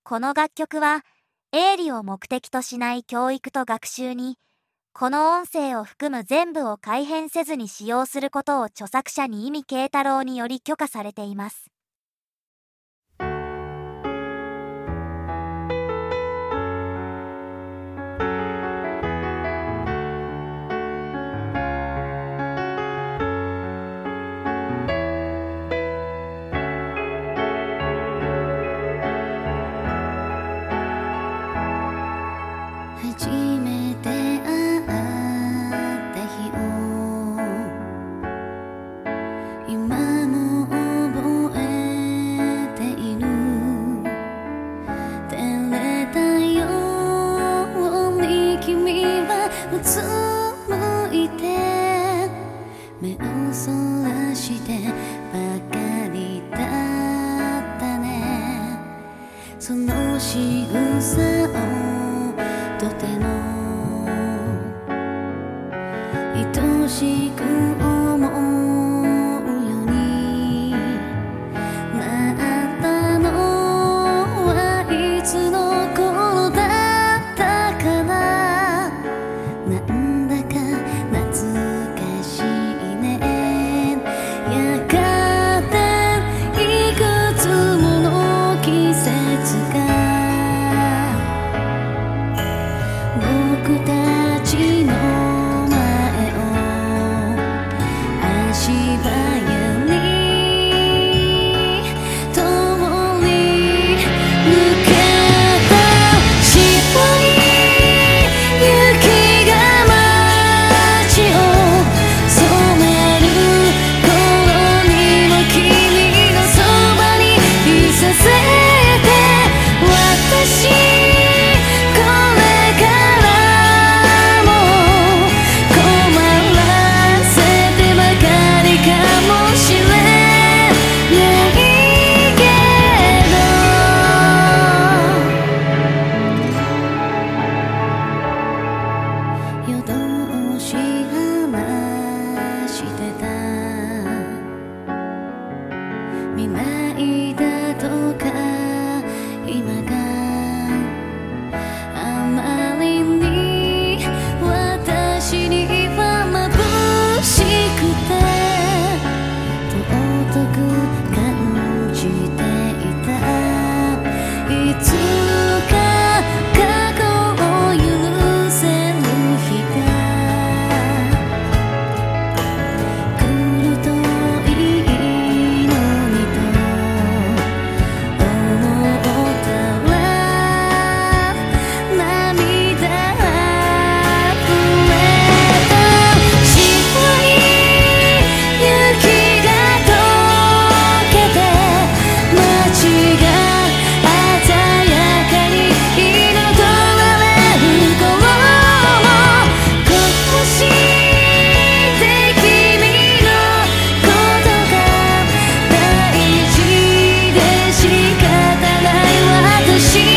この楽曲は営利を目的としない教育と学習に、この音声を含む全部を改変せずに使用することを著作者に意味慶太郎により許可されています。 初めて会った日を今も覚えている。照れたように君はうつむいて目をそらしてばかりだったね。その仕草をとても愛しく思うようになったのはいつの頃だったかな。なんだか懐かしいね。やがていくつもの季節が僕たちの前を足早に通り抜けた。白い雪が街を染める頃にも君のそばにいさせて、私夜通し話してた。未来だとか今があまりに私には眩しくて尊く感じていた。いつか過去を許せる日が来るといいのにと思ったら涙あふれた。白い雪が溶けて街が鮮やかに彩られる頃も、こうして君のことが大事で仕方ない私